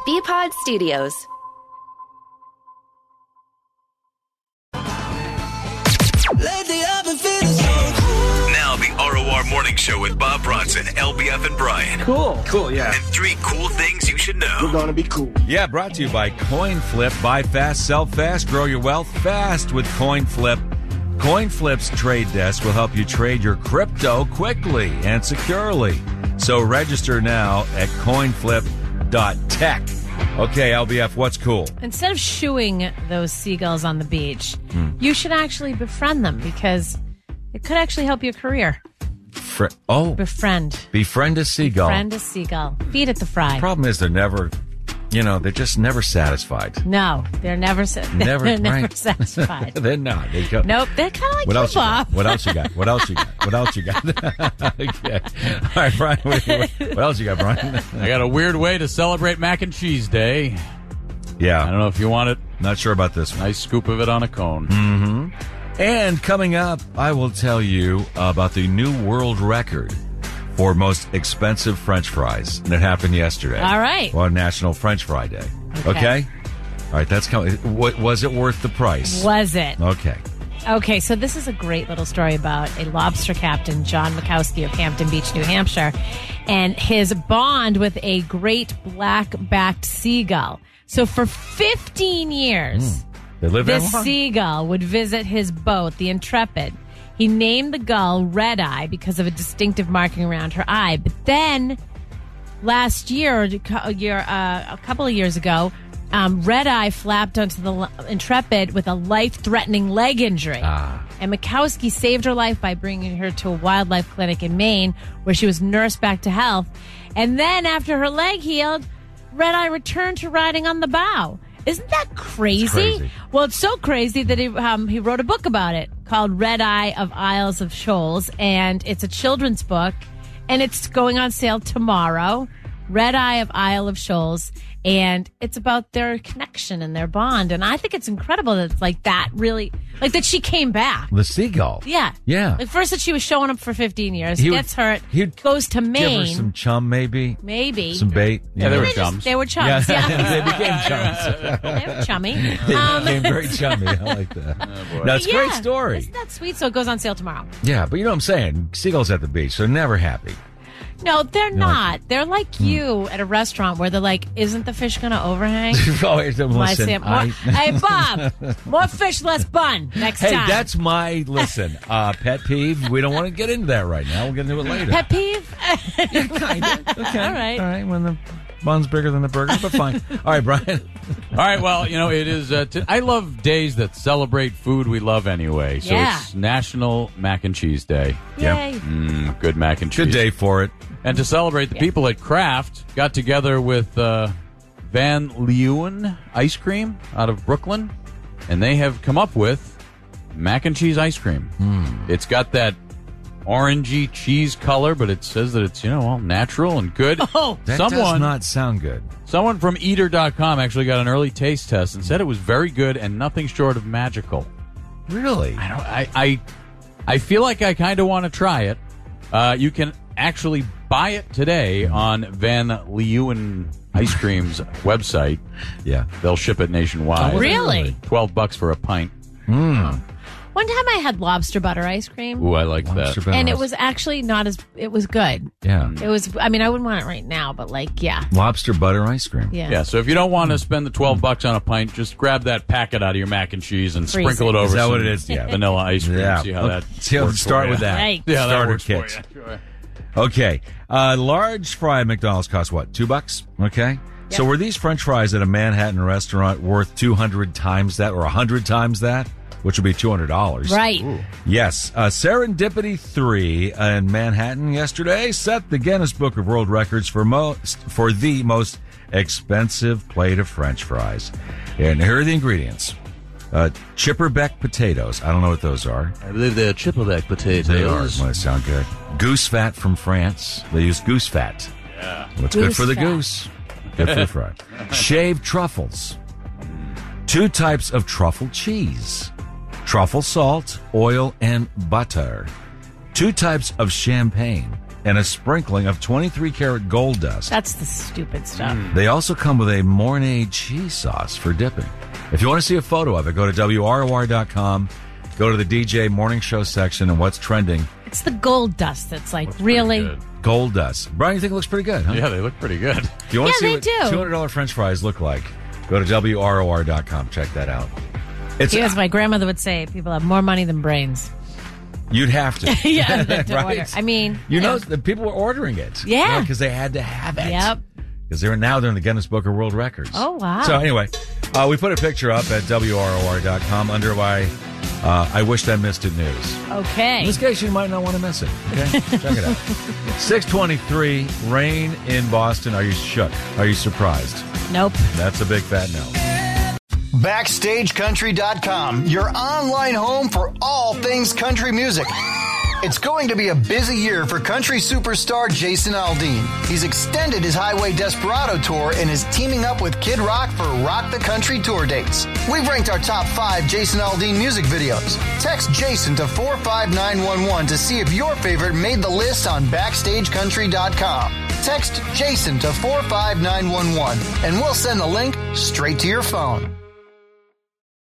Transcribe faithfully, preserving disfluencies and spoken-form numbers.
B-Pod Studios. Now the R O R Morning Show with Bob Bronson, L B F and Brian. Cool. Cool, yeah. And three cool things you should know. We're going to be cool. Yeah, brought to you by CoinFlip. Buy fast, sell fast, grow your wealth fast with CoinFlip. CoinFlip's trade desk will help you trade your crypto quickly and securely. So register now at coinflip dot tech. Okay, L B F, what's cool? Instead of shooing those seagulls on the beach, hmm. you should actually befriend them because it could actually help your career. Fr- oh. Befriend. Befriend a seagull. Befriend a seagull. Feed it the fry. The problem is they're never, you know, they're just never satisfied. No, they're never, sa- never, they're never right. satisfied. They're not. They go, nope, they're kind of like what you, else Bob. You got? What else you got? What else you got? What else you got? Okay. All right, Brian, what, what else you got, Brian? I got a weird way to celebrate Mac and Cheese Day. Yeah. I don't know if you want it. Not sure about this one. Nice scoop of it on a cone. Mm-hmm. And coming up, I will tell you about the new world record for most expensive French fries that happened yesterday. All right. On National French Fry Day. Okay? okay? All right, that's coming. What, was it worth the price? Was it? Okay. Okay, so this is a great little story about a lobster captain, John Mikowski of Hampton Beach, New Hampshire, and his bond with a great black-backed seagull. So for fifteen years, mm. they live this seagull would visit his boat, the Intrepid. He named the gull Red Eye because of a distinctive marking around her eye. But then last year, a, year, uh, a couple of years ago, um, Red Eye flapped onto the Intrepid with a life-threatening leg injury. Ah. And Mikowski saved her life by bringing her to a wildlife clinic in Maine where she was nursed back to health. And then after her leg healed, Red Eye returned to riding on the bow. Isn't that crazy? It's crazy. Well, it's so crazy that he um, he wrote a book about it called Red Eye of Isles of Shoals, and it's a children's book, and it's going on sale tomorrow. Red Eye of Isle of Shoals, and it's about their connection and their bond, and I think it's incredible that it's like that really, like that she came back. The seagull. Yeah. Yeah. Like first that she was showing up for fifteen years, he gets would, hurt, he'd goes to Maine. Give her some chum, maybe. Maybe. Some bait. Yeah, they know. were They chums. Just, they were chums, yeah. yeah. They became chums. They were chummy. They Um, became very chummy. I like that. Oh, That's a yeah, great story. Isn't that sweet? So it goes on sale tomorrow. Yeah, but you know what I'm saying? Seagulls at the beach, they're never happy. No, they're You're not. like, they're like hmm. you at a restaurant where they're like, isn't the fish going to overhang? oh, listen, My Sam- more, I, hey, Bob, more fish, less bun next hey, time. that's my, listen, uh, pet peeve. We don't want to get into that right now. We'll get into it later. Pet peeve? yeah, kind of. Okay. All right. All right, when the bun's bigger than the burger, but fine. All right, Brian. All right, well, you know, it is, uh, t- I love days that celebrate food we love anyway. So Yeah. it's National Mac and Cheese Day. Yay. Mm, good mac and cheese. Good day for it. And to celebrate, the Yeah. people at Kraft got together with uh, Van Leeuwen Ice Cream out of Brooklyn, and they have come up with mac and cheese ice cream. Mm. It's got that orangey cheese color, but it says that it's, you know, all natural and good. Oh, That someone, does not sound good. someone from eater dot com actually got an early taste test and said it was very good and nothing short of magical. Really? I don't. I I, I feel like I kind of want to try it. Uh, you can actually buy it today on Van Leeuwen Ice Cream's website. Yeah. They'll ship it nationwide. Oh, really? Twelve bucks for a pint. Mm. One time I had lobster butter ice cream. Ooh, I like Lobster that. butter And it ice- was actually not as, it was good. Yeah. It was, I mean, I wouldn't want it right now, but like, yeah. Lobster butter ice cream. Yeah. Yeah, so if you don't want to spend the twelve bucks on a pint, just grab that packet out of your mac and cheese and Freeze sprinkle it it. over Is that some what it is? Yeah. vanilla ice cream. Yeah. See how Okay. that See how- works start for with you. that. Right. Yeah, that Starter works for kit. you. Sure. Okay. Uh, large fry at McDonald's cost what? Two bucks? Okay. So were these French fries at a Manhattan restaurant worth two hundred times that or one hundred times that? Which would be two hundred dollars. Right. Ooh. Yes. Uh, Serendipity three in Manhattan yesterday set the Guinness Book of World Records for most for the most expensive plate of French fries. And here are the ingredients. Uh, Chipperbeck potatoes. I don't know what those are. I believe they're Chipperbeck potatoes. They are. Well, they sound good. Goose fat from France. They use goose fat. Yeah. What's good Goose for the fat. goose? Good for the fry. Shaved truffles. Two types of truffle cheese. Truffle salt, oil, and butter. Two types of champagne. and a sprinkling of twenty-three karat gold dust. That's the stupid stuff. They also come with a Mornay cheese sauce for dipping. If you want to see a photo of it, go to W R O R dot com, go to the D J Morning Show section, and what's trending. It's the gold dust that's like Looks really... pretty good. Gold dust. Brian, you think it looks pretty good, huh? Yeah, they look pretty good. If you want Yeah, to they see what do. two hundred dollars French fries look like, go to W R O R dot com. Check that out. It's As my grandmother would say, people have more money than brains. You'd have to. yeah, to Right? order. I mean... You know, yeah. the people were ordering it. Yeah. Because they had to have it. Yep. Because they're now they're in the Guinness Book of World Records. Oh, wow. So anyway, uh, we put a picture up at W R O R dot com under my uh, I Wished I Missed It news. Okay. In this case, you might not want to miss it. Okay? Check it out. six twenty-three, rain in Boston. Are you shook? Are you surprised? Nope. That's a big fat no. Backstage Country dot com, your online home for all things country music. It's going to be a busy year for country superstar Jason Aldean. He's extended his Highway Desperado tour and is teaming up with Kid Rock for Rock the Country tour dates. We've ranked our top five Jason Aldean music videos. Text Jason to four five nine one one to see if your favorite made the list on Backstage Country dot com. Text Jason to four five nine one one and we'll send the link straight to your phone.